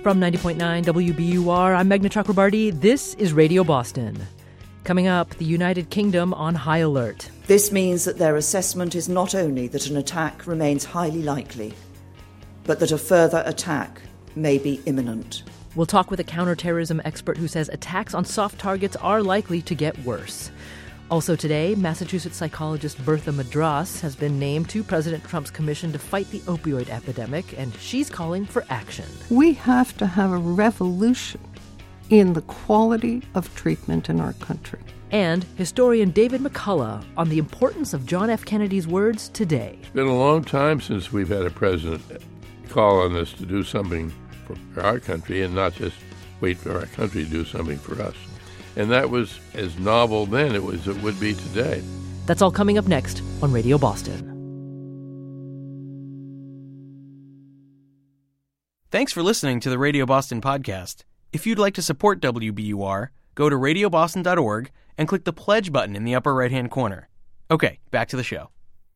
From 90.9 WBUR, I'm Meghna Chakrabarti. This is Radio Boston. Coming up, the United Kingdom on high alert. This means that their assessment is not only that an attack remains highly likely, but that a further attack may be imminent. We'll talk with a counterterrorism expert who says attacks on soft targets are likely to get worse. Also today, Massachusetts psychologist Bertha Madras has been named to President Trump's commission to fight the opioid epidemic, and she's calling for action. We have to have a revolution in the quality of treatment in our country. And historian David McCullough on the importance of John F. Kennedy's words today. It's been a long time since we've had a president call on us to do something for our country and not just wait for our country to do something for us. And that was as novel then as it would be today. That's all coming up next on Radio Boston. Thanks for listening to the Radio Boston podcast. If you'd like to support WBUR, go to radioboston.org and click the pledge button in the upper right-hand corner. Okay, back to the show.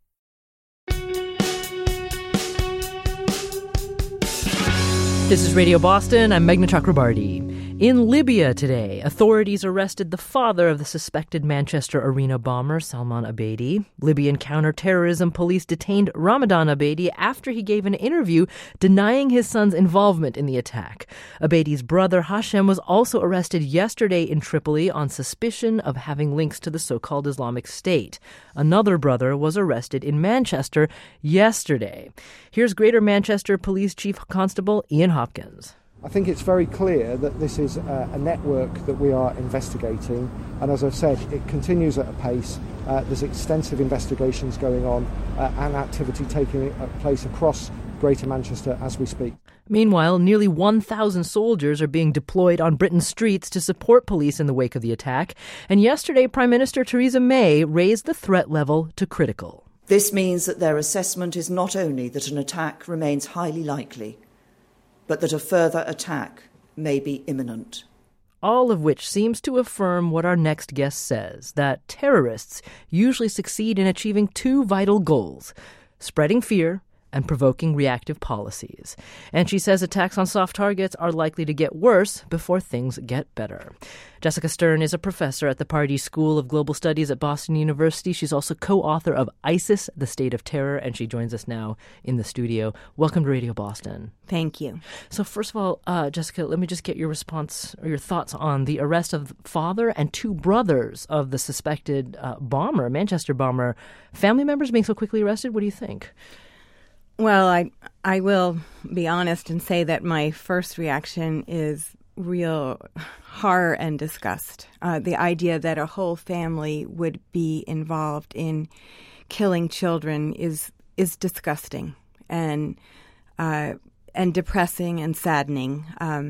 This is Radio Boston. I'm Meghna Chakrabarti. In Libya today, authorities arrested the father of the suspected Manchester Arena bomber, Salman Abedi. Libyan counterterrorism police detained Ramadan Abedi after he gave an interview denying his son's involvement in the attack. Abedi's brother, Hashem, was also arrested yesterday in Tripoli on suspicion of having links to the so-called Islamic State. Another brother was arrested in Manchester yesterday. Here's Greater Manchester Police Chief Constable Ian Hopkins. I think it's very clear that this is a network that we are investigating, and as I've said, it continues at a pace. There's extensive investigations going on and activity taking place across Greater Manchester as we speak. Meanwhile, nearly 1,000 soldiers are being deployed on Britain's streets to support police in the wake of the attack, and yesterday Prime Minister Theresa May raised the threat level to critical. This means that their assessment is not only that an attack remains highly likely, but that a further attack may be imminent. All of which seems to affirm what our next guest says, that terrorists usually succeed in achieving two vital goals: spreading fear and provoking reactive policies. And she says attacks on soft targets are likely to get worse before things get better. Jessica Stern is a professor at the Pardee School of Global Studies at Boston University. She's also co-author of ISIS, The State of Terror, and she joins us now in the studio. Welcome to Radio Boston. Thank you. So first of all, Jessica, let me just get your response or your thoughts on the arrest of the father and two brothers of the suspected bomber, Manchester bomber. Family members being so quickly arrested, what do you think? Well, I will be honest and say that my first reaction is real horror and disgust. The idea that a whole family would be involved in killing children is disgusting and depressing and saddening.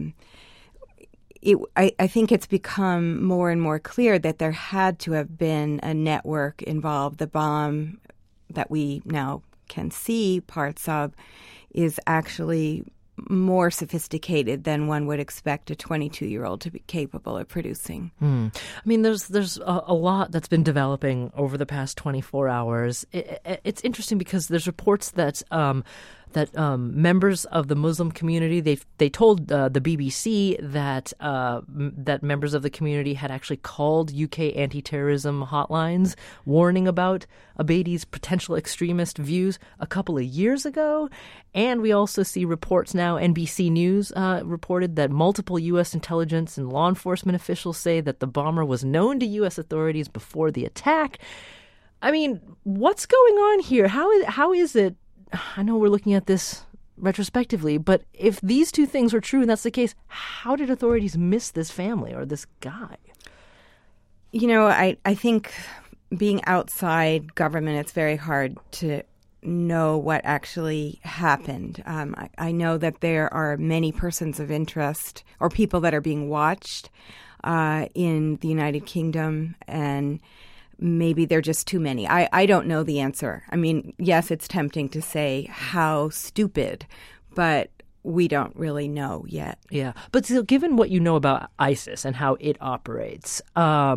I think it's become more and more clear that there had to have been a network involved. The bomb that we now can see parts of is actually more sophisticated than one would expect a 22-year-old to be capable of producing. I mean, there's a lot that's been developing over the past 24 hours. It's interesting because there's reports that members of the Muslim community, they told the BBC that that members of the community had actually called UK anti-terrorism hotlines warning about Abedi's potential extremist views a couple of years ago. And we also see reports now, NBC News reported that multiple U.S. intelligence and law enforcement officials say that the bomber was known to U.S. authorities before the attack. I mean, what's going on here? How is it? I know we're looking at this retrospectively, but if these two things were true and that's the case, how did authorities miss this family or this guy? You know, I think being outside government, it's very hard to know what actually happened. I know that there are many persons of interest or people that are being watched in the United Kingdom, and maybe they're just too many. I don't know the answer. I mean, yes, it's tempting to say how stupid, but we don't really know yet. Yeah. But still, given what you know about ISIS and how it operates,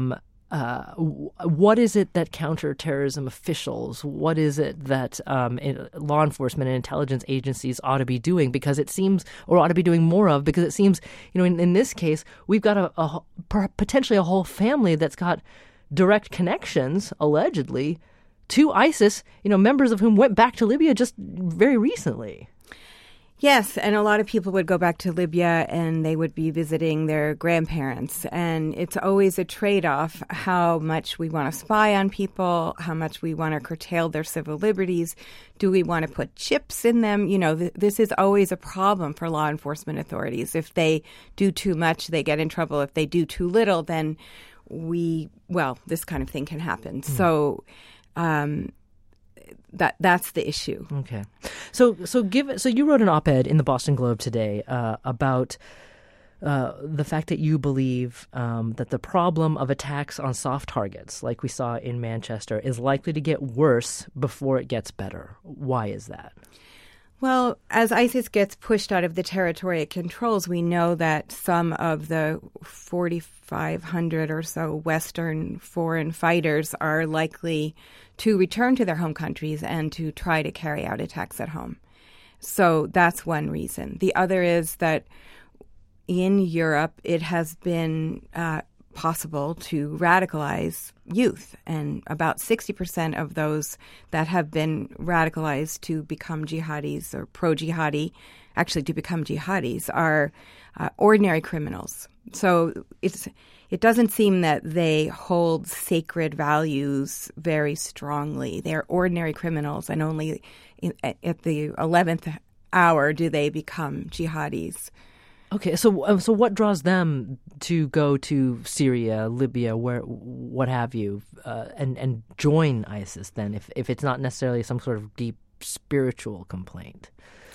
what is it that counterterrorism officials, what is it that law enforcement and intelligence agencies ought to be doing? Because it seems, or ought to be doing more of, because it seems, in this case, we've got potentially a whole family that's got direct connections, allegedly, to ISIS, members of whom went back to Libya just very recently. Yes, and a lot of people would go back to Libya and they would be visiting their grandparents. And it's always a trade-off, how much we want to spy on people, how much we want to curtail their civil liberties. Do we want to put chips in them? This is always a problem for law enforcement authorities. If they do too much, they get in trouble. If they do too little, then this kind of thing can happen. So that's the issue. Okay. So you wrote an op-ed in the Boston Globe today about the fact that you believe that the problem of attacks on soft targets, like we saw in Manchester, is likely to get worse before it gets better. Why is that? Well, as ISIS gets pushed out of the territory it controls, we know that some of the 4,500 or so Western foreign fighters are likely to return to their home countries and to try to carry out attacks at home. So that's one reason. The other is that in Europe, it has been possible to radicalize youth, and about 60% of those that have been radicalized to become jihadis or pro-jihadi, actually to become jihadis, are ordinary criminals. So it doesn't seem that they hold sacred values very strongly. They're ordinary criminals, and only at the 11th hour do they become jihadis. Okay, so what draws them to go to Syria, Libya, what have you, and join ISIS then, if it's not necessarily some sort of deep spiritual complaint?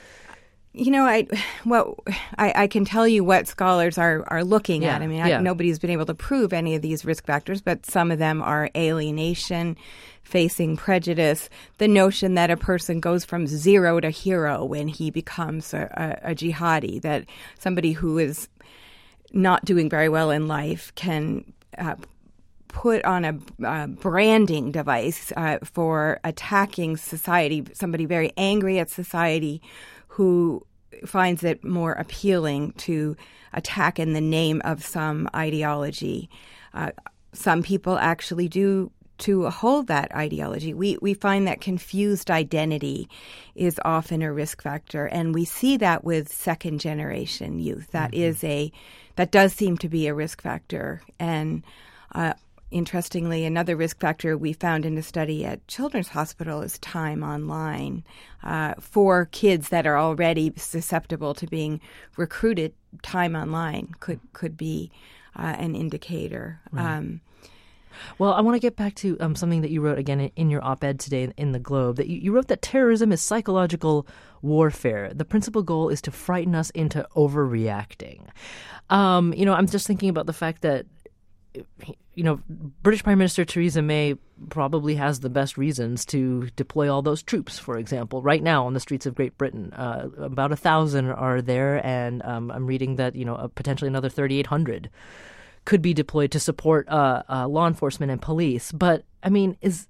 I can tell you what scholars are looking at. I mean, nobody's been able to prove any of these risk factors, but some of them are alienation, facing prejudice, the notion that a person goes from zero to hero when he becomes a jihadi, that somebody who is not doing very well in life can put on a branding device for attacking society, somebody very angry at society who finds it more appealing to attack in the name of some ideology. Some people actually do to hold that ideology. We find that confused identity is often a risk factor, and we see that with second-generation youth. That does seem to be a risk factor. And interestingly, another risk factor we found in a study at Children's Hospital is time online. For kids that are already susceptible to being recruited, time online could be an indicator. Right. Well, I want to get back to something that you wrote again in your op-ed today in the Globe. That you wrote that terrorism is psychological warfare. The principal goal is to frighten us into overreacting. I'm just thinking about the fact that British Prime Minister Theresa May probably has the best reasons to deploy all those troops, for example, right now on the streets of Great Britain. About 1,000 are there, and I'm reading that potentially another 3,800 could be deployed to support law enforcement and police. But I mean, does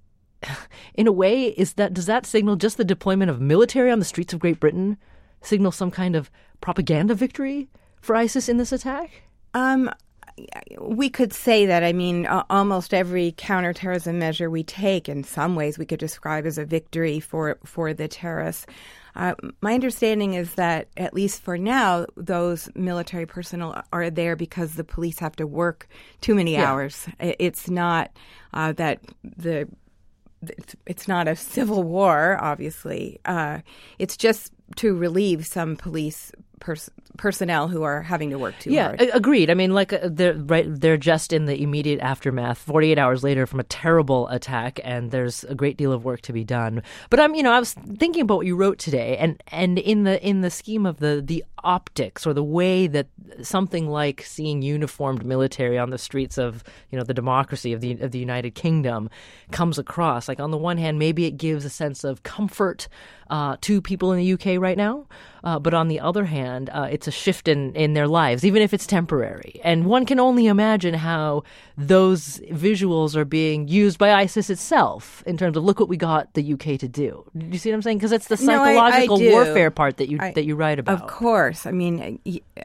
that signal just the deployment of military on the streets of Great Britain? Signal some kind of propaganda victory for ISIS in this attack? We could say that. I mean, almost every counterterrorism measure we take, in some ways, we could describe as a victory for the terrorists. My understanding is that, at least for now, those military personnel are there because the police have to work too many hours. It's not that it's not a civil war, obviously. It's just to relieve some police personnel who are having to work too hard. Yeah, agreed. I mean, they're just in the immediate aftermath, 48 hours later from a terrible attack, and there's a great deal of work to be done. But I was thinking about what you wrote today, and in the scheme of the optics or the way that something like seeing uniformed military on the streets of, the democracy of the United Kingdom comes across. Like, on the one hand, maybe it gives a sense of comfort to people in the UK right now, but on the other hand, it's a shift in their lives, even if it's temporary. And one can only imagine how those visuals are being used by ISIS itself in terms of, look what we got the UK to do. Do you see what I'm saying? Because it's the psychological warfare part that you write about. Of course. I mean,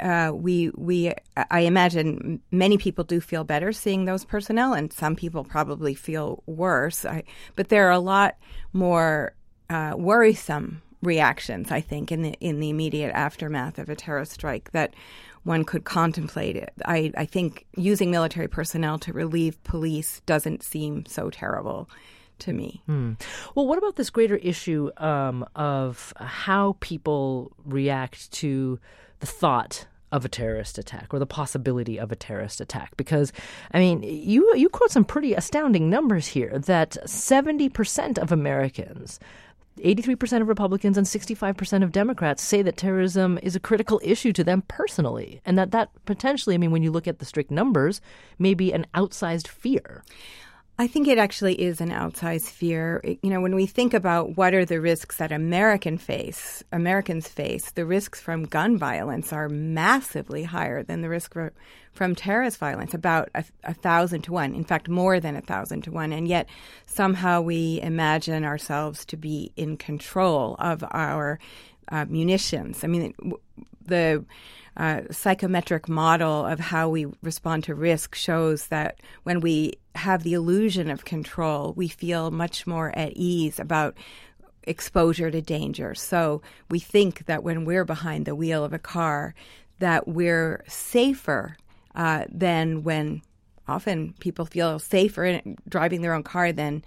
I imagine many people do feel better seeing those personnel, and some people probably feel worse. But there are a lot more worrisome reactions, I think, in the immediate aftermath of a terrorist strike that one could contemplate it. I think using military personnel to relieve police doesn't seem so terrible to me. Well, what about this greater issue of how people react to the thought of a terrorist attack or the possibility of a terrorist attack? Because, I mean, you quote some pretty astounding numbers here that 70% of Americans, 83% of Republicans and 65% of Democrats say that terrorism is a critical issue to them personally, and that potentially, I mean, when you look at the strict numbers, may be an outsized fear. I think it actually is an outsized fear. When we think about what are the risks that Americans face, the risks from gun violence are massively higher than the risk from terrorist violence, about 1,000 to 1. In fact, more than 1,000 to 1. And yet somehow we imagine ourselves to be in control of our munitions. I mean, the psychometric model of how we respond to risk shows that when we have the illusion of control, we feel much more at ease about exposure to danger. So we think that when we're behind the wheel of a car, that we're safer than when often people feel safer in driving their own car than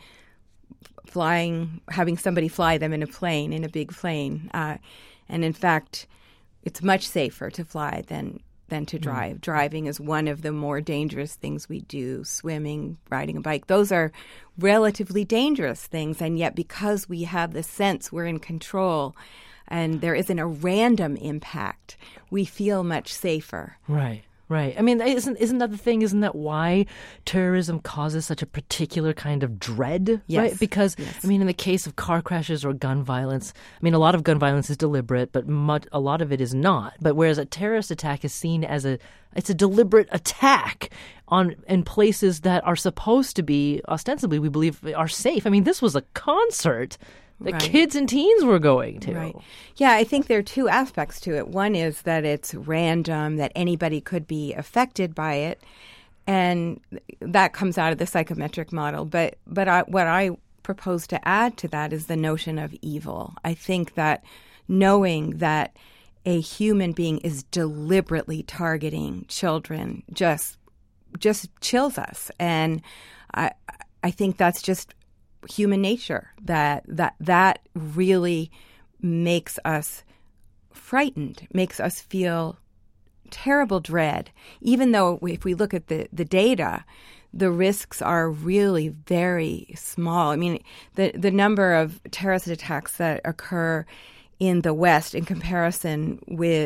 having somebody fly them in a big plane. And in fact, it's much safer to fly than to drive. Driving is one of the more dangerous things we do. Swimming, riding a bike, those are relatively dangerous things. And yet because we have the sense we're in control and there isn't a random impact, we feel much safer. Right. Right. I mean, isn't that the thing? Isn't that why terrorism causes such a particular kind of dread? Yes. Right? Because, I mean, in the case of car crashes or gun violence, I mean, a lot of gun violence is deliberate, but a lot of it is not. But whereas a terrorist attack is seen as it's a deliberate attack in places that are supposed to be, ostensibly, we believe, are safe. I mean, this was a concert that kids and teens were going to. Right. Yeah, I think there are two aspects to it. One is that it's random, that anybody could be affected by it, and that comes out of the psychometric model. But what I propose to add to that is the notion of evil. I think that knowing that a human being is deliberately targeting children just chills us, and I think that's just human nature, that really makes us frightened, makes us feel terrible dread, even though if we look at the data, the risks are really very small. I mean, the number of terrorist attacks that occur in the West in comparison with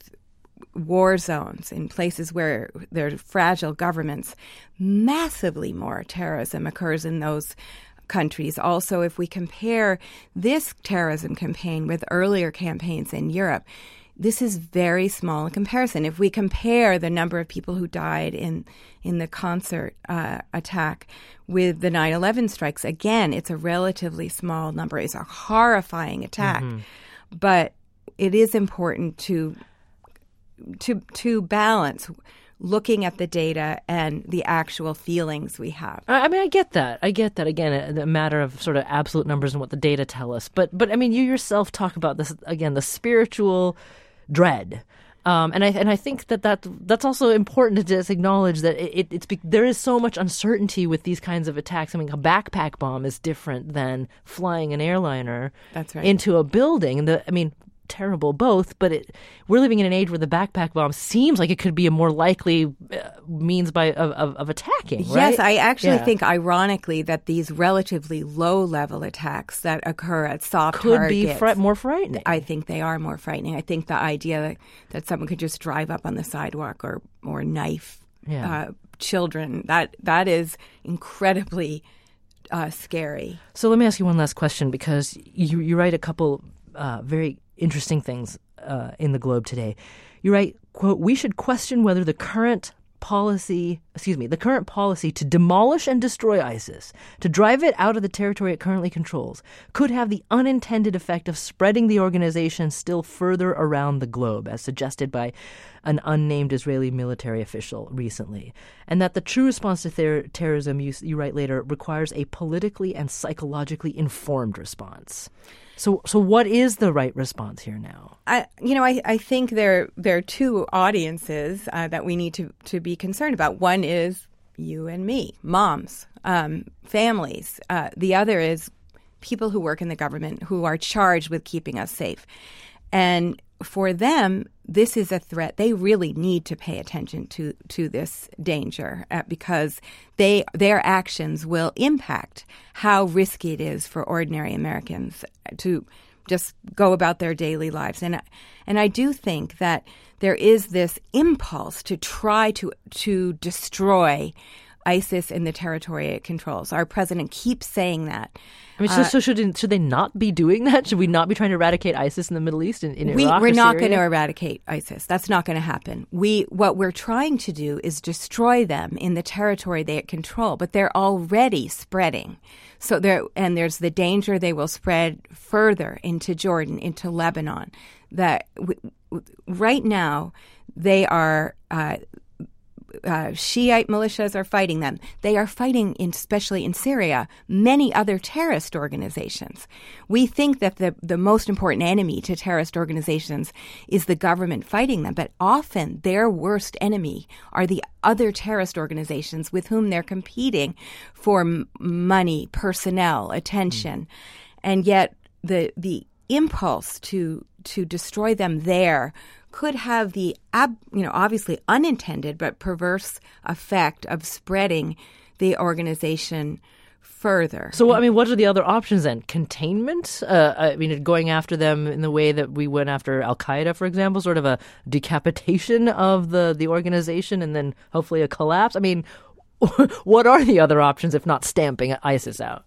war zones in places where there are fragile governments, massively more terrorism occurs in those countries. Also, if we compare this terrorism campaign with earlier campaigns in Europe, this is very small in comparison. If we compare the number of people who died in the concert attack with the 9/11 strikes, again, it's a relatively small number. It's a horrifying attack. Mm-hmm. But it is important to balance looking at the data and the actual feelings we have. I mean, I get that. Again, a matter of sort of absolute numbers and what the data tell us. But I mean, you yourself talk about this, again, the spiritual dread. And I think that's also important to just acknowledge that there is so much uncertainty with these kinds of attacks. I mean, a backpack bomb is different than flying an airliner That's right. into a building. terrible, both, but we're living in an age where the backpack bomb seems like it could be a more likely means of attacking, right? Yes, I actually think, ironically, that these relatively low-level attacks that occur at soft targets could be more frightening. I think they are more frightening. I think the idea that someone could just drive up on the sidewalk or knife children, that is incredibly scary. So let me ask you one last question, because you write a couple very interesting things in the Globe today. You write, quote, "We should question whether the current policy to demolish and destroy ISIS, to drive it out of the territory it currently controls, could have the unintended effect of spreading the organization still further around the globe, as suggested by an unnamed Israeli military official recently. And that the true response to terrorism, you write later, requires a politically and psychologically informed response." So what is the right response here now? I think there are two audiences that we need to be concerned about. One is you and me, moms, families. The other is people who work in the government who are charged with keeping us safe. And for them, this is a threat. They really need to pay attention to this danger because their actions will impact how risky it is for ordinary Americans to just go about their daily lives. And I do think that there is this impulse to try to destroy ISIS in the territory it controls. Our president keeps saying that. I mean, so should they not be doing that? Should we not be trying to eradicate ISIS in the Middle East, in Iraq? We're or not Syria? going to eradicate ISIS. That's not going to happen. What we're trying to do is destroy them in the territory they control, but they're already spreading. So there's the danger they will spread further into Jordan, into Lebanon. That right now they are. Shiite militias are fighting them. They are fighting, especially in Syria, many other terrorist organizations. We think that the most important enemy to terrorist organizations is the government fighting them, but often their worst enemy are the other terrorist organizations with whom they're competing for money, personnel, attention. And yet the impulse to destroy them there could have the obviously unintended but perverse effect of spreading the organization further. So, what are the other options then? Containment? Going after them in the way that we went after Al-Qaeda, for example, sort of a decapitation of the organization and then hopefully a collapse? What are the other options if not stamping ISIS out?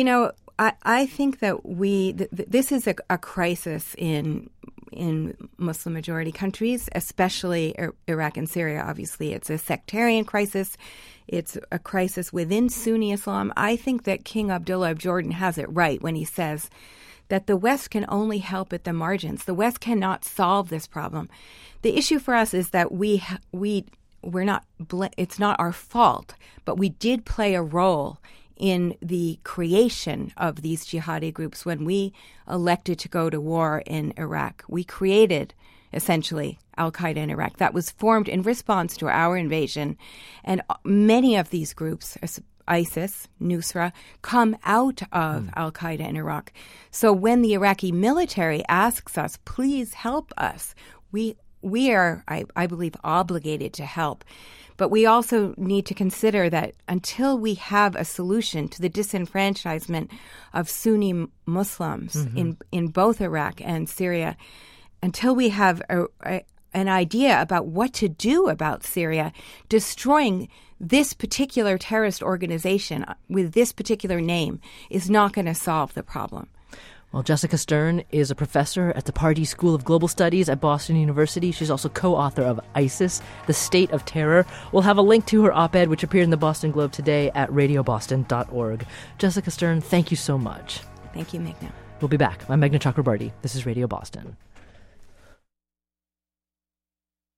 I think that this is a crisis in Muslim-majority countries, especially Iraq and Syria. Obviously, it's a sectarian crisis. It's a crisis within Sunni Islam. I think that King Abdullah of Jordan has it right when he says that the West can only help at the margins. The West cannot solve this problem. The issue for us is that we're not. It's not our fault, but we did play a role in the creation of these jihadi groups when we elected to go to war in Iraq. We created, essentially, Al-Qaeda in Iraq. That was formed in response to our invasion. And many of these groups, ISIS, Nusra, come out of Al-Qaeda in Iraq. So when the Iraqi military asks us, please help us, we are, I believe, obligated to help. But we also need to consider that until we have a solution to the disenfranchisement of Sunni Muslims in both Iraq and Syria, until we have an idea about what to do about Syria, destroying this particular terrorist organization with this particular name is not going to solve the problem. Well, Jessica Stern is a professor at the Pardee School of Global Studies at Boston University. She's also co-author of ISIS, The State of Terror. We'll have a link to her op-ed, which appeared in the Boston Globe today, at radioboston.org. Jessica Stern, thank you so much. Thank you, Meghna. We'll be back. I'm Meghna Chakrabarty. This is Radio Boston.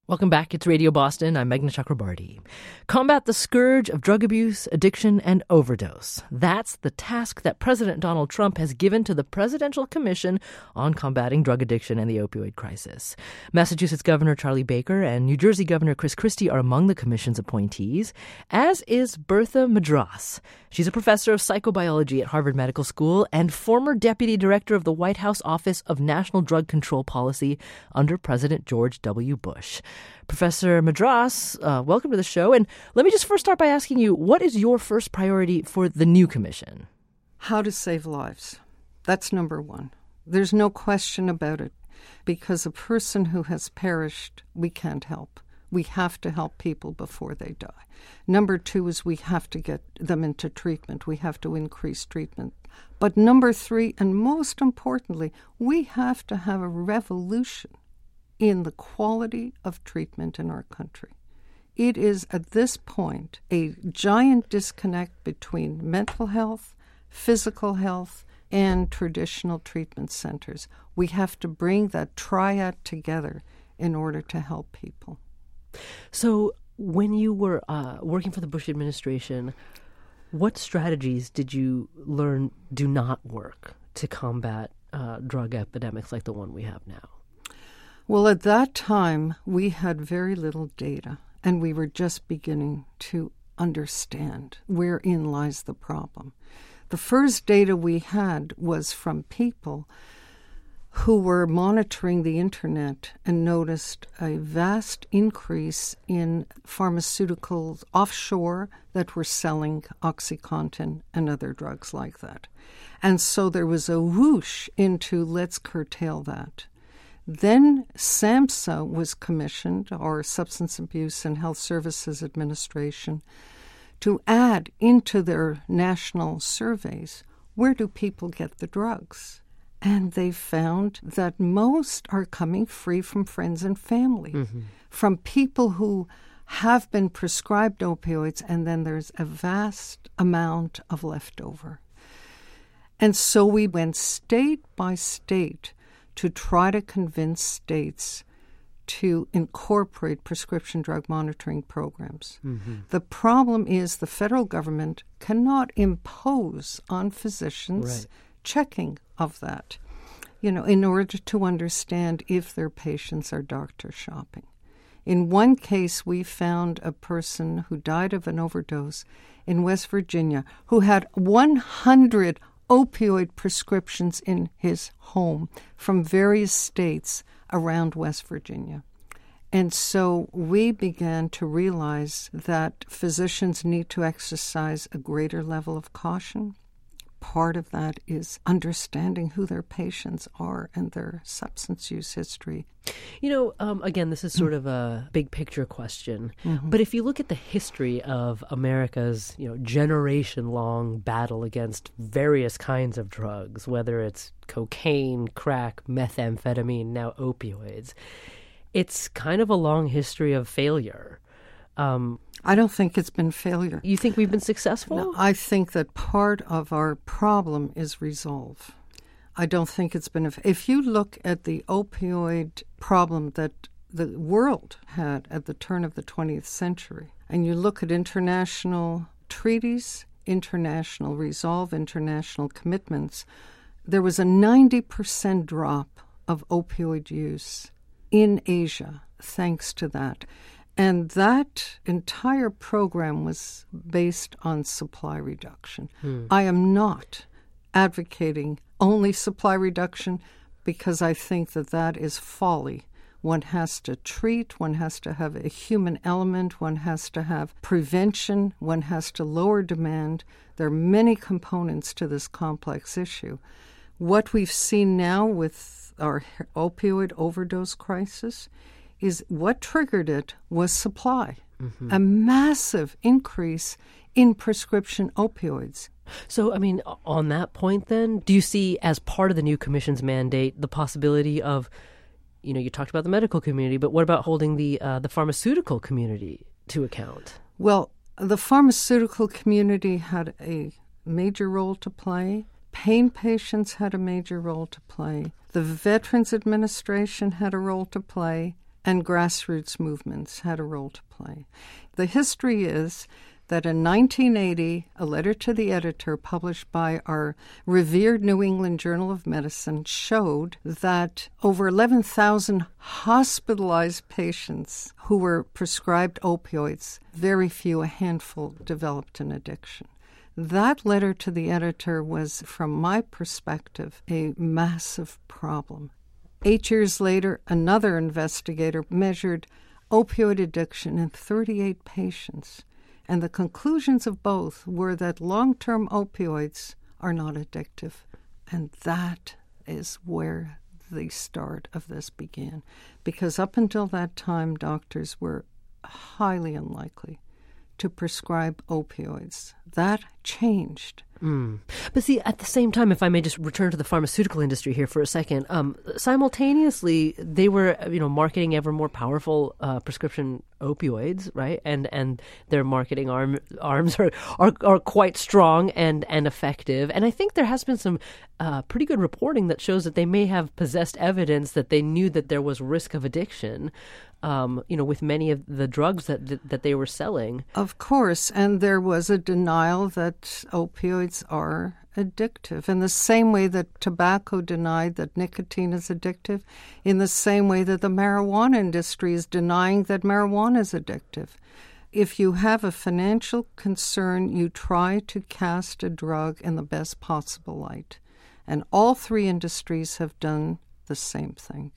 Welcome back. It's Radio Boston. I'm Meghna Chakrabarti. Combat the scourge of drug abuse, addiction, and overdose. That's the task that President Donald Trump has given to the Presidential Commission on Combating Drug Addiction and the Opioid Crisis. Massachusetts Governor Charlie Baker and New Jersey Governor Chris Christie are among the commission's appointees, as is Bertha Madras. She's a professor of psychobiology at Harvard Medical School and former deputy director of the White House Office of National Drug Control Policy under President George W. Bush. Professor Madras, welcome to the show. And let me just first start by asking you, what is your first priority for the new commission? How to save lives. That's number one. There's no question about it, because a person who has perished, we can't help. We have to help people before they die. Number two is we have to get them into treatment. We have to increase treatment. But number three, and most importantly, we have to have a revolution in the quality of treatment in our country. It is, at this point, a giant disconnect between mental health, physical health, and traditional treatment centers. We have to bring that triad together in order to help people. So when you were working for the Bush administration, what strategies did you learn do not work to combat drug epidemics like the one we have now? Well, at that time, we had very little data, and we were just beginning to understand wherein lies the problem. The first data we had was from people who were monitoring the internet and noticed a vast increase in pharmaceuticals offshore that were selling OxyContin and other drugs like that. And so there was a whoosh into let's curtail that. Then SAMHSA was commissioned, or Substance Abuse and Health Services Administration, to add into their national surveys, where do people get the drugs? And they found that most are coming free from friends and family, from people who have been prescribed opioids, and then there's a vast amount of leftover. And so we went state by state to try to convince states to incorporate prescription drug monitoring programs. The problem is the federal government cannot impose on physicians checking of that, in order to understand if their patients are doctor shopping. In one case, we found a person who died of an overdose in West Virginia who had 100 opioid prescriptions in his home from various states around West Virginia. And so we began to realize that physicians need to exercise a greater level of caution. Part of that is understanding who their patients are and their substance use history. Again, this is sort of a big picture question. But if you look at the history of America's, generation-long battle against various kinds of drugs, whether it's cocaine, crack, methamphetamine, now opioids, it's kind of a long history of failure. I don't think it's been failure. You think we've been successful? No, I think that part of our problem is resolve. I don't think it's been... If you look at the opioid problem that the world had at the turn of the 20th century, and you look at international treaties, international resolve, international commitments, there was a 90% drop of opioid use in Asia thanks to that. And that entire program was based on supply reduction. I am not advocating only supply reduction because I think that that is folly. One has to treat, one has to have a human element, one has to have prevention, one has to lower demand. There are many components to this complex issue. What we've seen now with our opioid overdose crisis is what triggered it was supply, a massive increase in prescription opioids. So, on that point then, do you see as part of the new commission's mandate the possibility of, you talked about the medical community, but what about holding the pharmaceutical community to account? Well, the pharmaceutical community had a major role to play. Pain patients had a major role to play. The Veterans Administration had a role to play. and grassroots movements had a role to play. The history is that in 1980, a letter to the editor published by our revered New England Journal of Medicine showed that over 11,000 hospitalized patients who were prescribed opioids, very few, a handful, developed an addiction. That letter to the editor was, from my perspective, a massive problem. 8 years later, another investigator measured opioid addiction in 38 patients. And the conclusions of both were that long-term opioids are not addictive. And that is where the start of this began. Because up until that time, doctors were highly unlikely to prescribe opioids. That changed. But see, at the same time, if I may just return to the pharmaceutical industry here for a second, simultaneously they were, marketing ever more powerful prescription opioids, right? And their marketing arms are quite strong and effective. And I think there has been some pretty good reporting that shows that they may have possessed evidence that they knew that there was risk of addiction. With many of the drugs that they were selling. Of course, and there was a denial that opioids are addictive. In the same way that tobacco denied that nicotine is addictive, in the same way that the marijuana industry is denying that marijuana is addictive. If you have a financial concern, you try to cast a drug in the best possible light. And all three industries have done the same thing.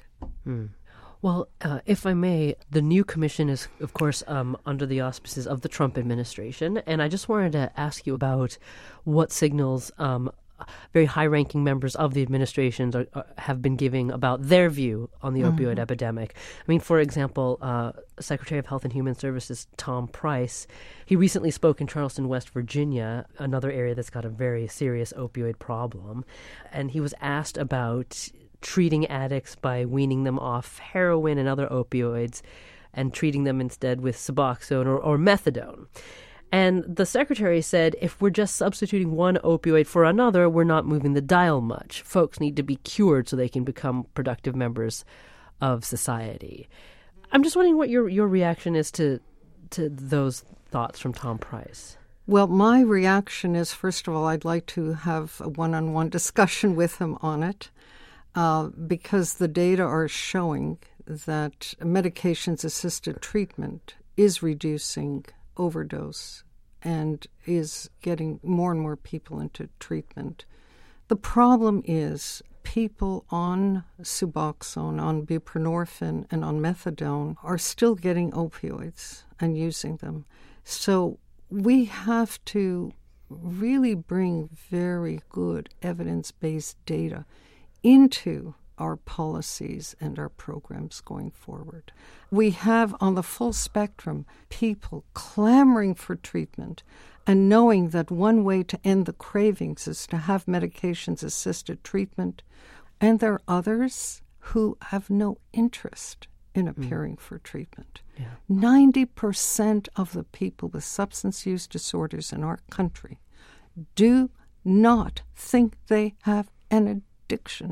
Well, if I may, the new commission is, of course, under the auspices of the Trump administration. And I just wanted to ask you about what signals very high-ranking members of the administration have been giving about their view on the opioid epidemic. I mean, for example, Secretary of Health and Human Services Tom Price, he recently spoke in Charleston, West Virginia, another area that's got a very serious opioid problem. And he was asked about treating addicts by weaning them off heroin and other opioids and treating them instead with Suboxone or methadone. And the secretary said, if we're just substituting one opioid for another, we're not moving the dial much. Folks need to be cured so they can become productive members of society. I'm just wondering what your reaction is to those thoughts from Tom Price. Well, my reaction is, first of all, I'd like to have a one-on-one discussion with him on it. Because the data are showing that medications-assisted treatment is reducing overdose and is getting more and more people into treatment. The problem is people on Suboxone, on buprenorphine, and on methadone are still getting opioids and using them. So we have to really bring very good evidence-based data into our policies and our programs going forward. We have on the full spectrum people clamoring for treatment and knowing that one way to end the cravings is to have medications-assisted treatment. And there are others who have no interest in appearing for treatment. 90% of the people with substance use disorders in our country do not think they have an addiction.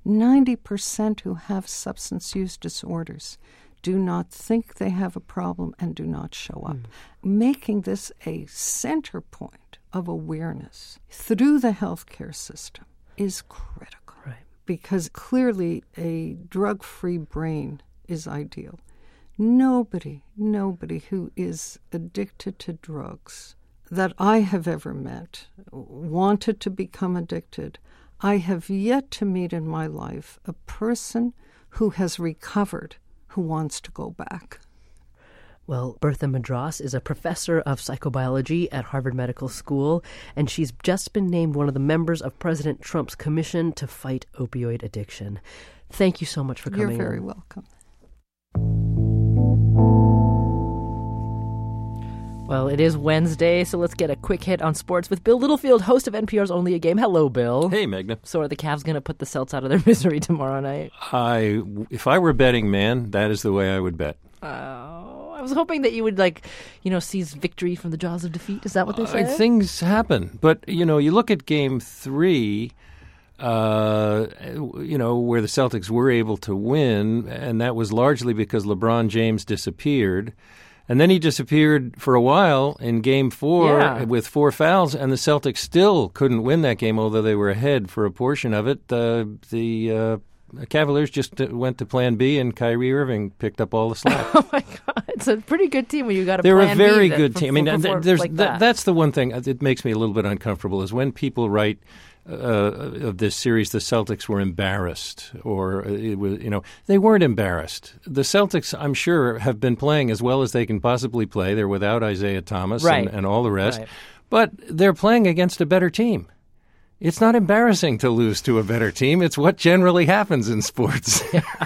90% who have substance use disorders do not think they have a problem and do not show up. Making this a center point of awareness through the healthcare system is critical. Right. Because clearly a drug-free brain is ideal. Nobody who is addicted to drugs that I have ever met wanted to become addicted. I have yet to meet in my life a person who has recovered who wants to go back. Well, Bertha Madras is a professor of psychobiology at Harvard Medical School, and she's just been named one of the members of President Trump's commission to fight opioid addiction. Thank you so much for coming. You're very welcome. Well, it is Wednesday, so let's get a quick hit on sports with Bill Littlefield, host of NPR's Only a Game. Hello, Bill. Hey, Magna. So are the Cavs going to put the Celts out of their misery tomorrow night? If I were a betting man, that is the way I would bet. I was hoping that you would, seize victory from the jaws of defeat. Is that what they say? Things happen. But, you look at Game 3, where the Celtics were able to win, and that was largely because LeBron James disappeared. And then he disappeared for a while in Game 4 with 4 fouls, and the Celtics still couldn't win that game, although they were ahead for a portion of it. The Cavaliers just went to Plan B, and Kyrie Irving picked up all the slack. Oh my God, it's a pretty good team when you got a They're Plan B. They're a very good team. I mean, that. That's the one thing that makes me a little bit uncomfortable is when people write of this series, the Celtics were embarrassed, or it was, they weren't embarrassed. The Celtics, I'm sure, have been playing as well as they can possibly play. They're without Isaiah Thomas and all the rest, but they're playing against a better team. It's not embarrassing to lose to a better team. It's what generally happens in sports.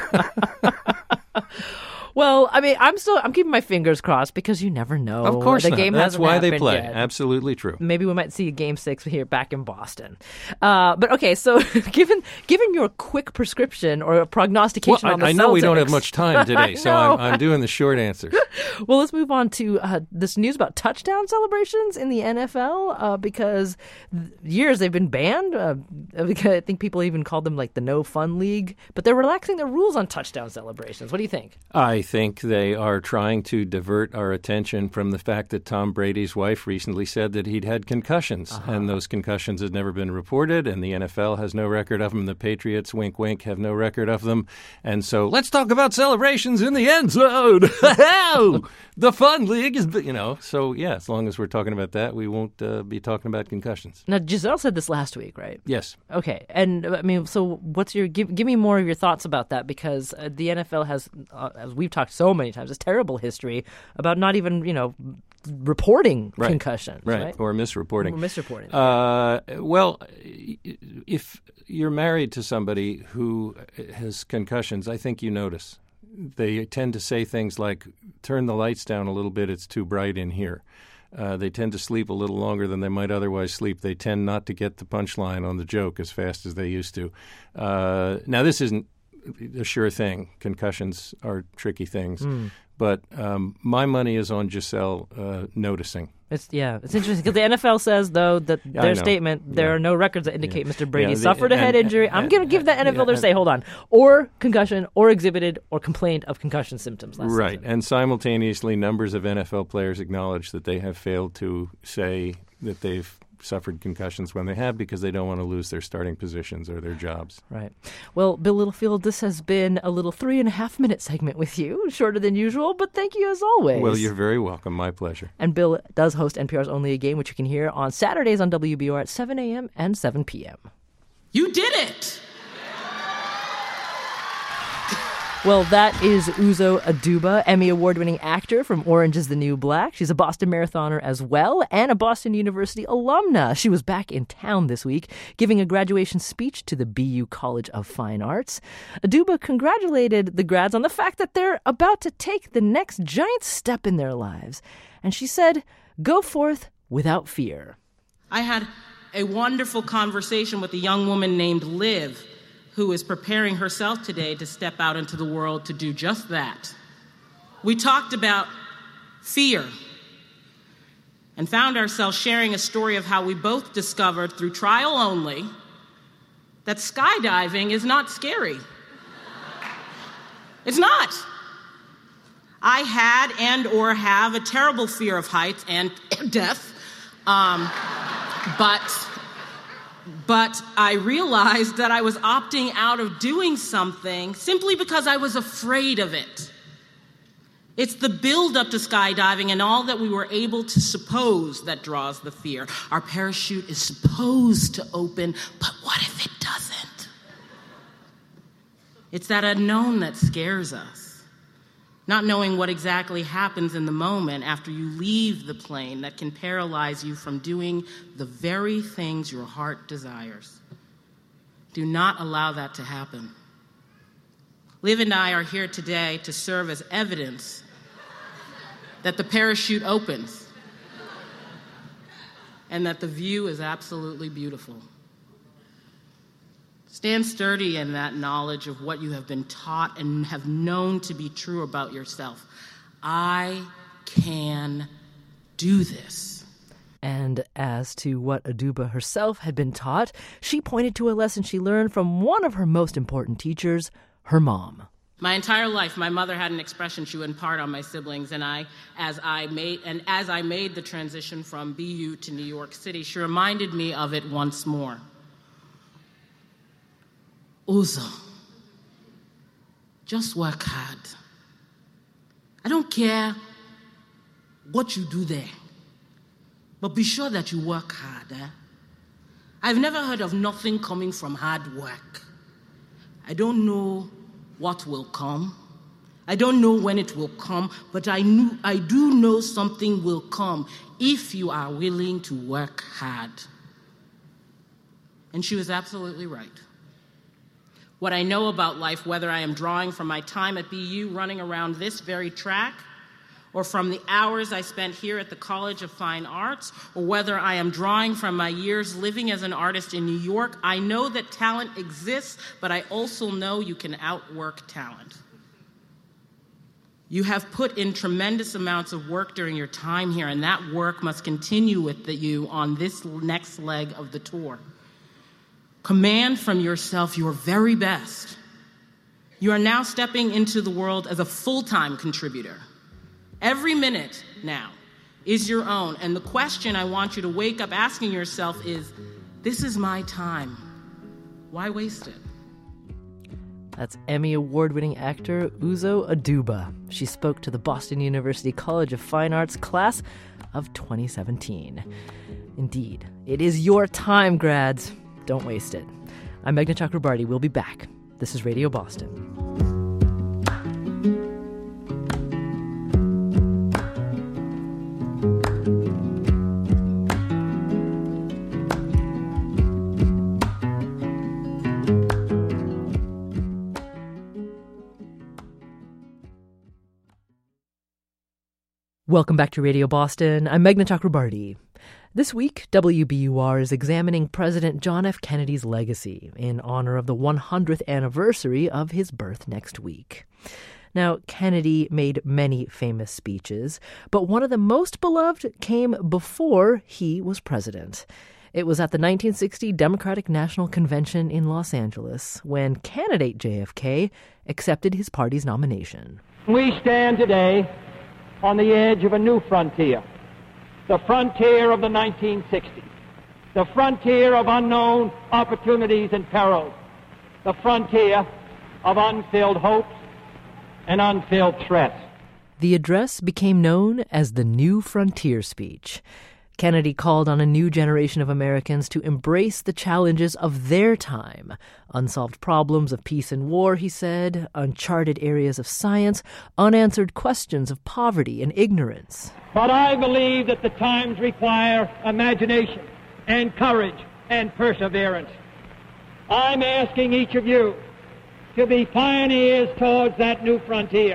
Well, I mean, I'm keeping my fingers crossed because you never know. Of course, the game that's why they play. Yet. Absolutely true. Maybe we might see a Game 6 here back in Boston. But okay, so given your quick prescription or prognostication on the Celtics, I know we don't have much time today, so I'm doing the short answers. Well, let's move on to this news about touchdown celebrations in the NFL because years they've been banned. I think people even called them like the No Fun League, but they're relaxing the rules on touchdown celebrations. What do you think? I think they are trying to divert our attention from the fact that Tom Brady's wife recently said that he'd had concussions, and those concussions had never been reported, and the NFL has no record of them. The Patriots, wink, wink, have no record of them. And so let's talk about celebrations in the end zone. The Fun League is, So, yeah, as long as we're talking about that, we won't be talking about concussions. Now, Giselle said this last week, right? Yes. Okay. And, I mean, so what's give me more of your thoughts about that because the NFL has, as we've talked so many times, this terrible history about not even, reporting concussions. Right, or misreporting. Well, if you're married to somebody who has concussions, I think you notice. They tend to say things like, turn the lights down a little bit, it's too bright in here. They tend to sleep a little longer than they might otherwise sleep. They tend not to get the punchline on the joke as fast as they used to. Now, this isn't a sure thing. Concussions are tricky things. But my money is on Giselle noticing. It's interesting because the NFL says, though, that their statement, there are no records that indicate Mr. Brady suffered a head injury. I'm going to give the NFL their say, hold on, or concussion, or exhibited, or complained of concussion symptoms last season. And simultaneously, numbers of NFL players acknowledge that they have failed to say that they've suffered concussions when they have because they don't want to lose their starting positions or their jobs. Right. Well, Bill Littlefield, this has been a little 3.5-minute segment with you, shorter than usual, but thank you as always. Well, you're very welcome. My pleasure. And Bill does host NPR's Only a Game, which you can hear on Saturdays on WBUR at 7 a.m. and 7 p.m. You did it! Well, that is Uzo Aduba, Emmy Award-winning actor from Orange is the New Black. She's a Boston Marathoner as well, and a Boston University alumna. She was back in town this week, giving a graduation speech to the BU College of Fine Arts. Aduba congratulated the grads on the fact that they're about to take the next giant step in their lives. And she said, go forth without fear. I had a wonderful conversation with a young woman named Liv, who is preparing herself today to step out into the world to do just that. We talked about fear and found ourselves sharing a story of how we both discovered through trial only that skydiving is not scary. It's not. I had and or have a terrible fear of heights and death, But I realized that I was opting out of doing something simply because I was afraid of it. It's the build-up to skydiving and all that we were able to suppose that draws the fear. Our parachute is supposed to open, but what if it doesn't? It's that unknown that scares us. Not knowing what exactly happens in the moment after you leave the plane that can paralyze you from doing the very things your heart desires. Do not allow that to happen. Liv and I are here today to serve as evidence that the parachute opens and that the view is absolutely beautiful. Stand sturdy in that knowledge of what you have been taught and have known to be true about yourself. I can do this. And as to what Aduba herself had been taught, she pointed to a lesson she learned from one of her most important teachers, her mom. My entire life, my mother had an expression she would impart on my siblings, and as I made the transition from BU to New York City, she reminded me of it once more. Uzo, just work hard. I don't care what you do there, but be sure that you work hard. I've never heard of nothing coming from hard work. I don't know what will come. I don't know when it will come, but I do know something will come if you are willing to work hard. And she was absolutely right. What I know about life, whether I am drawing from my time at BU running around this very track, or from the hours I spent here at the College of Fine Arts, or whether I am drawing from my years living as an artist in New York, I know that talent exists, but I also know you can outwork talent. You have put in tremendous amounts of work during your time here, and that work must continue with you on this next leg of the tour. Command from yourself your very best. You are now stepping into the world as a full-time contributor. Every minute now is your own. And the question I want you to wake up asking yourself is, this is my time. Why waste it? That's Emmy Award-winning actor Uzo Aduba. She spoke to the Boston University College of Fine Arts class of 2017. Indeed, it is your time, grads. Don't waste it. I'm Meghna Chakrabarty. We'll be back. This is Radio Boston. Welcome back to Radio Boston. I'm Meghna Chakrabarty. This week, WBUR is examining President John F. Kennedy's legacy in honor of the 100th anniversary of his birth next week. Now, Kennedy made many famous speeches, but one of the most beloved came before he was president. It was at the 1960 Democratic National Convention in Los Angeles when candidate JFK accepted his party's nomination. We stand today on the edge of a new frontier, the frontier of the 1960s, the frontier of unknown opportunities and perils, the frontier of unfilled hopes and unfilled threats. The address became known as the New Frontier Speech. Kennedy called on a new generation of Americans to embrace the challenges of their time. Unsolved problems of peace and war, he said, uncharted areas of science, unanswered questions of poverty and ignorance. But I believe that the times require imagination and courage and perseverance. I'm asking each of you to be pioneers towards that new frontier.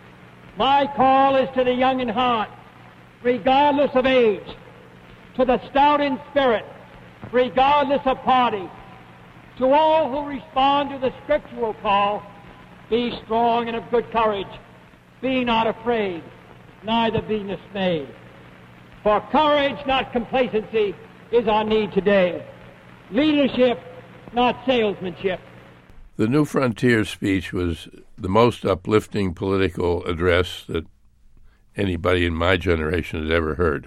My call is to the young in heart, regardless of age, to the stout in spirit, regardless of party, to all who respond to the scriptural call, be strong and of good courage, be not afraid, neither be dismayed. For courage, not complacency, is our need today. Leadership, not salesmanship. The New Frontier speech was the most uplifting political address that anybody in my generation had ever heard.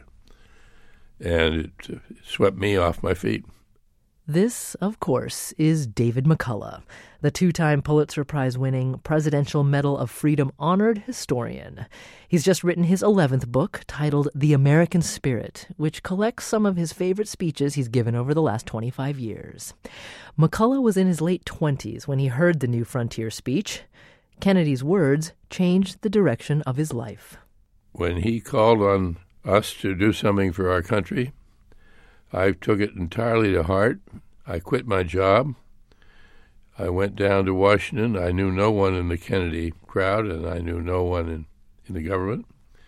And it swept me off my feet. This, of course, is David McCullough, the two-time Pulitzer Prize-winning Presidential Medal of Freedom honored historian. He's just written his 11th book, titled The American Spirit, which collects some of his favorite speeches he's given over the last 25 years. McCullough was in his late 20s when he heard the New Frontier speech. Kennedy's words changed the direction of his life. When he called on us to do something for our country, I took it entirely to heart. I quit my job. I went down to Washington. I knew no one in the Kennedy crowd, and I knew no one in the government.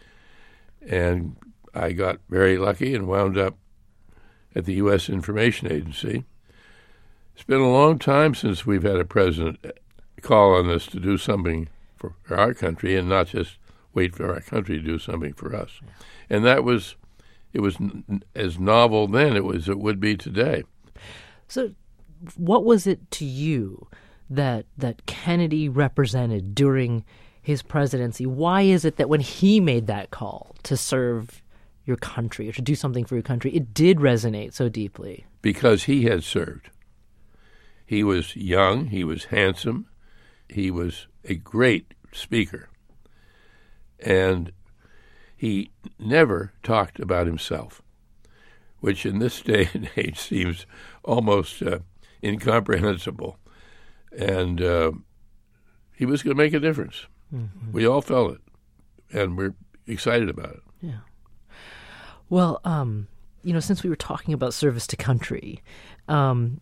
And I got very lucky and wound up at the U.S. Information Agency. It's been a long time since we've had a president call on us to do something for our country and not just wait for our country to do something for us. And that was it was as novel then as it would be today. So what was it to you that Kennedy represented during his presidency? Why is it that when he made that call to serve your country or to do something for your country, it did resonate so deeply? Because he had served. He was young, he was handsome, he was a great speaker, and he never talked about himself, which in this day and age seems almost incomprehensible. And he was going to make a difference. Mm-hmm. We all felt it, and we're excited about it. Yeah. Well, since we were talking about service to country, in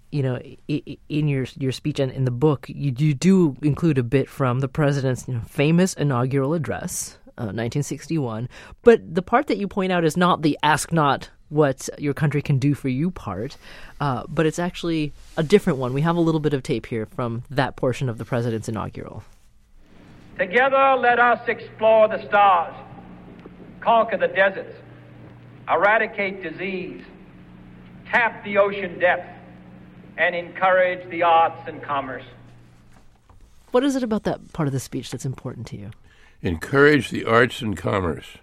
your speech and in the book, you do include a bit from the president's famous inaugural address, 1961. But the part that you point out is not the "ask not what your country can do for you" part, but it's actually a different one. We have a little bit of tape here from that portion of the president's inaugural. Together, let us explore the stars, conquer the deserts, eradicate disease, tap the ocean depth, and encourage the arts and commerce. What is it about that part of the speech that's important to you? Encourage the arts and commerce.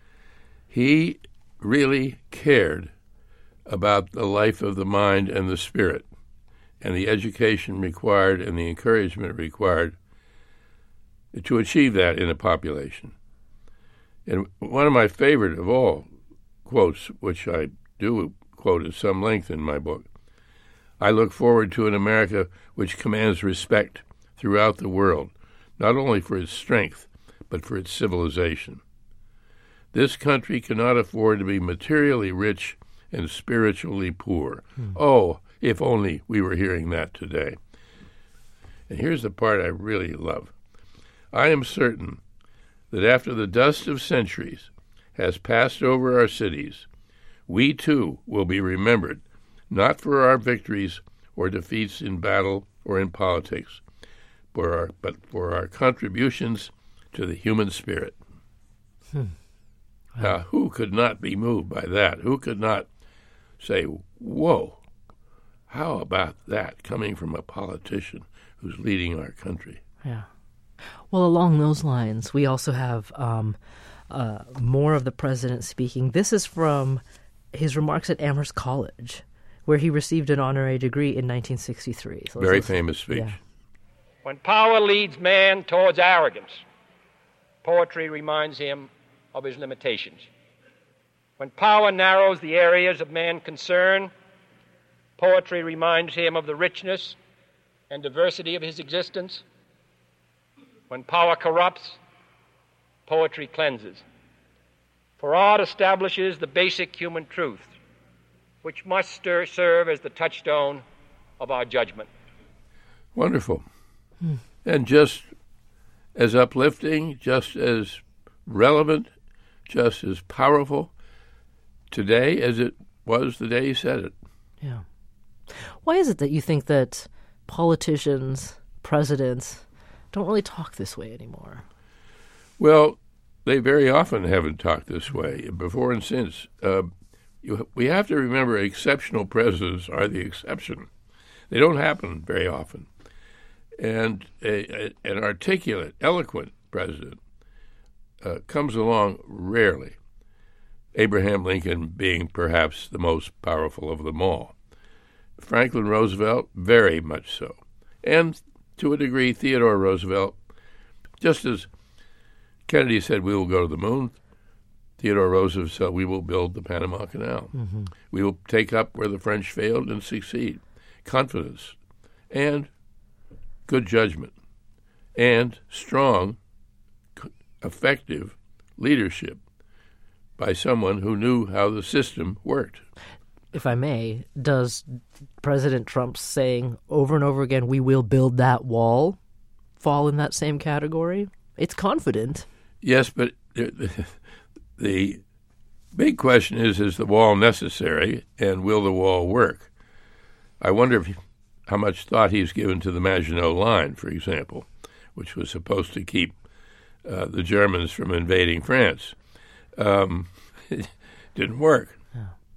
He really cared about the life of the mind and the spirit, and the education required and the encouragement required to achieve that in a population. And one of my favorite of all quotes, which I do quote at some length in my book, "I look forward to an America which commands respect throughout the world, not only for its strength, but for its civilization. This country cannot afford to be materially rich and spiritually poor." Oh, if only we were hearing that today. And here's the part I really love. "I am certain that after the dust of centuries has passed over our cities, we too will be remembered, not for our victories or defeats in battle or in politics, but for our contributions to the human spirit." Now, who could not be moved by that? Who could not say, whoa, how about that coming from a politician who's leading our country? Yeah. Well, along those lines, we also have more of the president speaking. This is from his remarks at Amherst College, where he received an honorary degree in 1963. So very famous speech. Yeah. When power leads man towards arrogance, poetry reminds him of his limitations. When power narrows the areas of man's concern, poetry reminds him of the richness and diversity of his existence. When power corrupts, poetry cleanses. For art establishes the basic human truth, which must serve as the touchstone of our judgment. Wonderful. And just as uplifting, just as relevant, just as powerful today as it was the day he said it. Yeah. Why is it that you think that politicians, presidents, don't really talk this way anymore? Well, they very often haven't talked this way, before and since. We have to remember exceptional presidents are the exception. They don't happen very often. And an articulate, eloquent president comes along rarely, Abraham Lincoln being perhaps the most powerful of them all. Franklin Roosevelt, very much so. And to a degree, Theodore Roosevelt, just as Kennedy said, we will go to the moon, Theodore Roosevelt said, we will build the Panama Canal. Mm-hmm. We will take up where the French failed and succeed. Confidence and good judgment and strong, effective leadership by someone who knew how the system worked. If I may, does President Trump saying over and over again, we will build that wall, fall in that same category? It's confident. Yes, but the big question is the wall necessary, and will the wall work? I wonder how much thought he's given to the Maginot Line, for example, which was supposed to keep the Germans from invading France. It didn't work.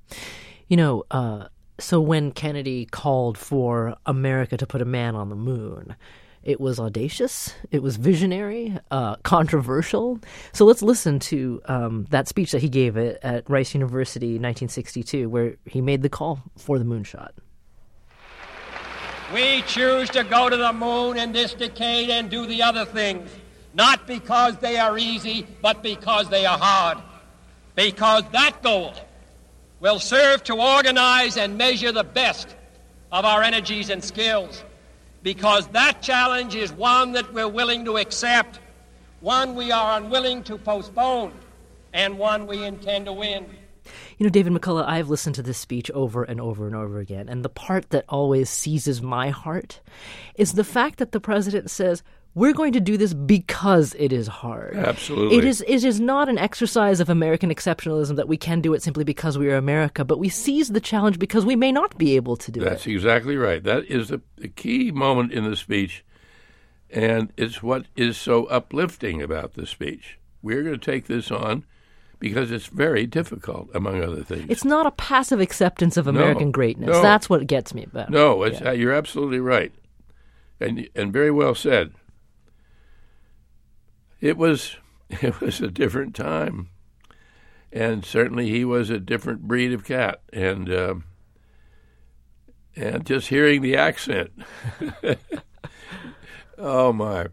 So when Kennedy called for America to put a man on the moon, it was audacious, it was visionary, controversial. So let's listen to that speech that he gave at Rice University in 1962, where he made the call for the moonshot. We choose to go to the moon in this decade and do the other things, not because they are easy, but because they are hard. Because that goal will serve to organize and measure the best of our energies and skills. Because that challenge is one that we're willing to accept, one we are unwilling to postpone, and one we intend to win. David McCullough, I've listened to this speech over and over and over again, and the part that always seizes my heart is the fact that the president says, we're going to do this because it is hard. Absolutely. It is not an exercise of American exceptionalism that we can do it simply because we are America, but we seize the challenge because we may not be able to do it. That's exactly right. That is the key moment in the speech, and it's what is so uplifting about the speech. We're going to take this on because it's very difficult, among other things. It's not a passive acceptance of American greatness. No. That's what gets me about it. No, you're absolutely right, and very well said. It was a different time, and certainly he was a different breed of cat, and just hearing the accent, oh my.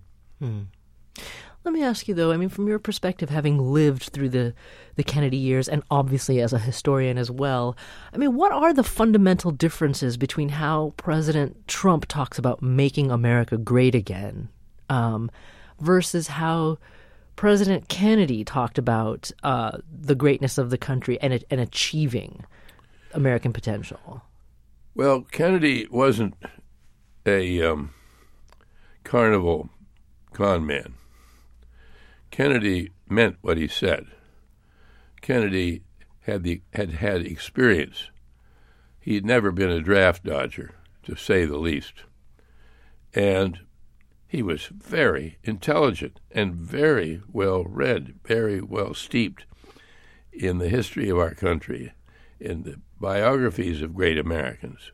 Let me ask you, though, from your perspective, having lived through the Kennedy years and obviously as a historian as well, what are the fundamental differences between how President Trump talks about making America great again versus how President Kennedy talked about the greatness of the country and achieving American potential? Well, Kennedy wasn't a carnival con man. Kennedy meant what he said. Kennedy had experience. He'd never been a draft dodger, to say the least. And he was very intelligent and very well read, very well steeped in the history of our country, in the biographies of great Americans.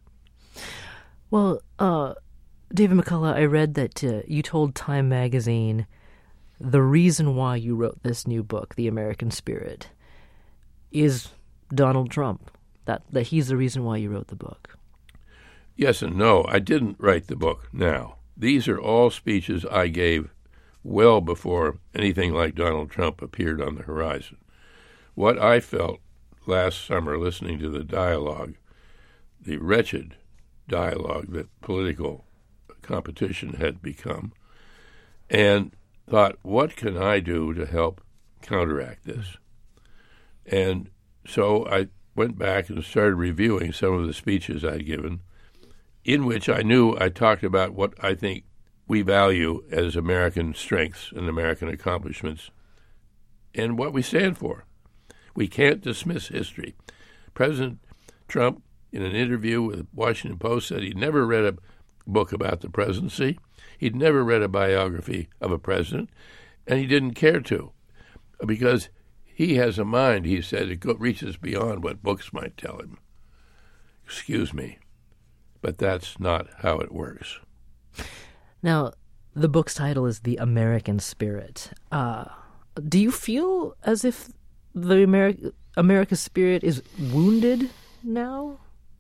Well, David McCullough, I read that you told Time magazine the reason why you wrote this new book, The American Spirit, is Donald Trump, that he's the reason why you wrote the book. Yes and no. I didn't write the book now. These are all speeches I gave well before anything like Donald Trump appeared on the horizon. What I felt last summer listening to the dialogue, the wretched dialogue that political competition had become, and thought, what can I do to help counteract this? And so I went back and started reviewing some of the speeches I'd given, in which I knew I talked about what I think we value as American strengths and American accomplishments and what we stand for. We can't dismiss history. President Trump, in an interview with the Washington Post, said he'd never read a book about the presidency. He'd never read a biography of a president, and he didn't care to, because he has a mind, he said, it reaches beyond what books might tell him. Excuse me, but that's not how it works. Now, the book's title is The American Spirit. Do you feel as if the America's spirit is wounded now?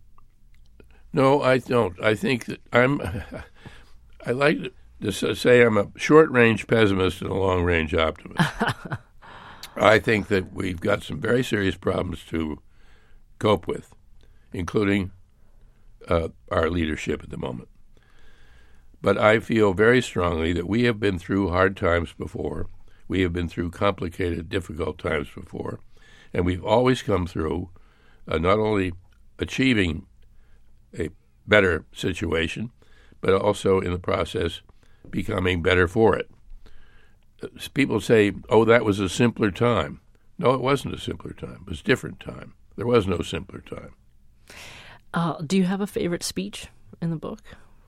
No, I don't. I think that I like to say I'm a short-range pessimist and a long-range optimist. I think that we've got some very serious problems to cope with, including our leadership at the moment. But I feel very strongly that we have been through hard times before. We have been through complicated, difficult times before. And we've always come through not only achieving a better situation, but also in the process becoming better for it. People say, oh, that was a simpler time. No, it wasn't a simpler time. It was a different time. There was no simpler time. Do you have a favorite speech in the book?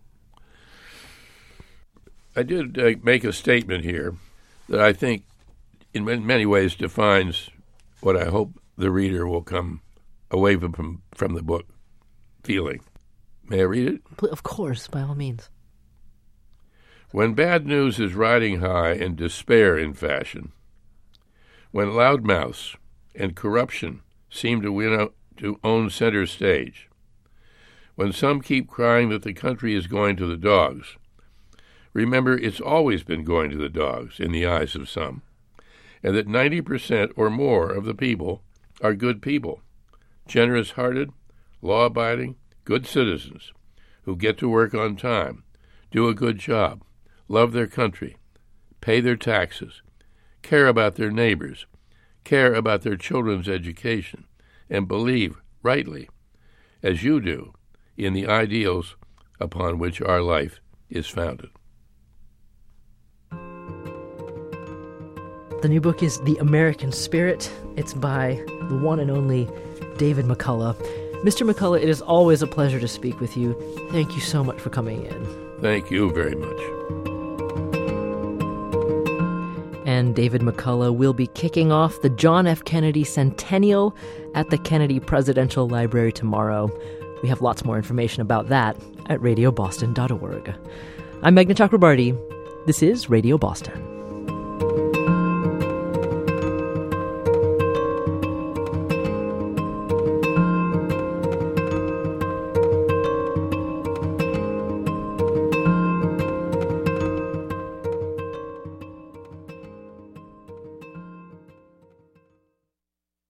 I did make a statement here that I think in many ways defines what I hope the reader will come away from the book feeling. May I read it? Of course, by all means. When bad news is riding high and despair in fashion, when loudmouths and corruption seem to own center stage, when some keep crying that the country is going to the dogs, remember it's always been going to the dogs in the eyes of some, and that 90% or more of the people are good people, generous-hearted, law-abiding, good citizens who get to work on time, do a good job, love their country, pay their taxes, care about their neighbors, care about their children's education, and believe, rightly, as you do, in the ideals upon which our life is founded. The new book is The American Spirit. It's by the one and only David McCullough. Mr. McCullough, it is always a pleasure to speak with you. Thank you so much for coming in. Thank you very much. And David McCullough will be kicking off the John F. Kennedy Centennial at the Kennedy Presidential Library tomorrow. We have lots more information about that at radioboston.org. I'm Meghna Chakrabarty. This is Radio Boston.